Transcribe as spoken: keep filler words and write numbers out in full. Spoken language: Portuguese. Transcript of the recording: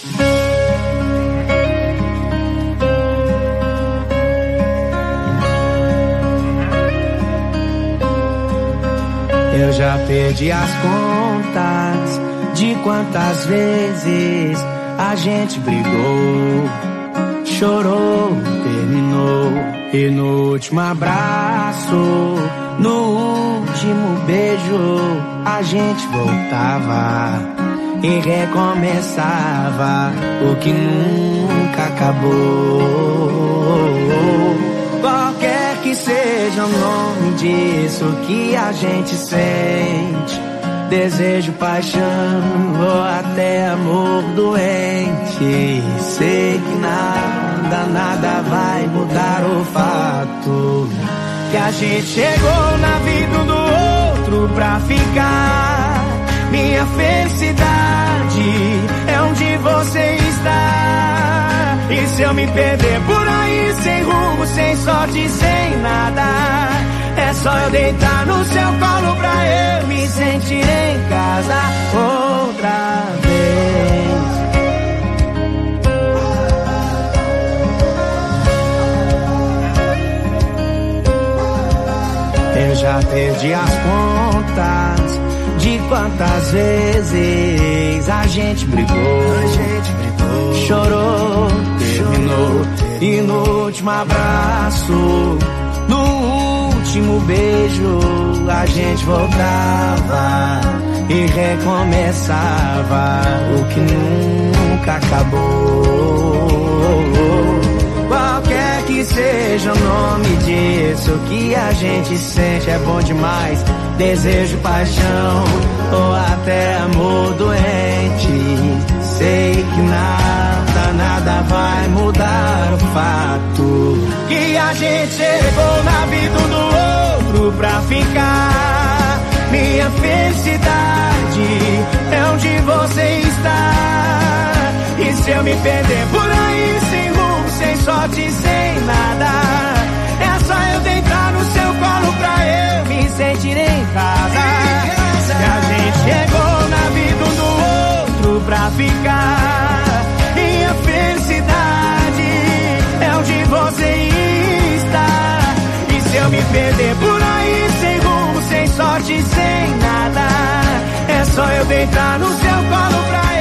Eu já perdi as contas de quantas vezes a gente brigou, chorou, terminou. E no último abraço, no último beijo, a gente voltava e recomeçava o que nunca acabou. Qualquer que seja o nome disso que a gente sente, desejo, paixão ou até amor doente, sei que nada, nada vai mudar o fato que a gente chegou na vida do outro pra ficar. Minha felicidade é onde você está. E se eu me perder por aí, sem rumo, sem sorte, sem nada, é só eu deitar no seu colo pra eu me sentir em casa outra vez. Eu já perdi as contas de quantas vezes a gente brigou, a gente brigou, chorou, terminou. E no último abraço, no último beijo, a gente voltava e recomeçava o que nunca acabou. Qualquer que seja o nome disso que a gente sente, é bom demais. Desejo, paixão ou até amor doente, sei que nada, nada vai mudar o fato que a gente chegou na vida do outro pra ficar. Minha felicidade é onde você está. E se eu me perder por aí, sem rumo, sem sorte, sem nada, é só eu deitar no seu colo pra eu me sentir em casa. Se a gente chegou na vida do outro pra ficar, minha felicidade é onde você está. E se eu me perder por aí, sem rumo, sem sorte, sem nada, é só eu deitar no seu colo pra